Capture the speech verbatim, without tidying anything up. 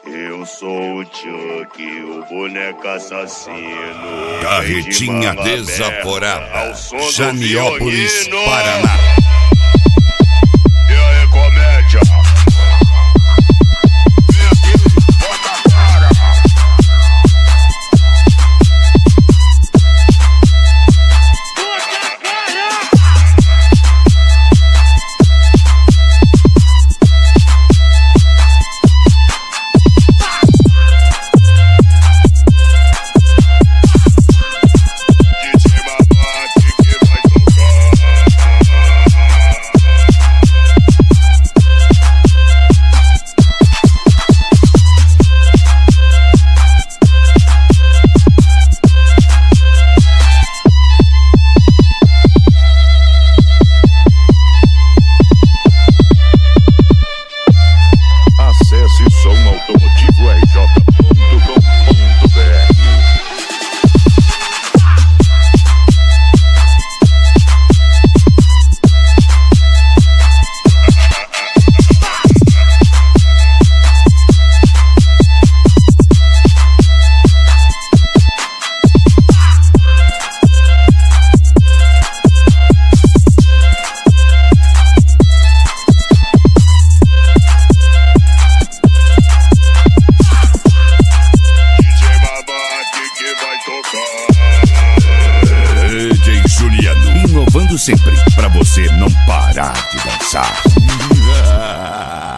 Eu sou o Chuck, o boneco assassino. Carretinha de desaforada, ao som do Janiópolis, violino. Paraná. E aí, comédia? Vem aqui, bota a cara. Acesse som automotivo r j ponto com ponto b r. D J Juliano, inovando sempre pra você não parar de dançar.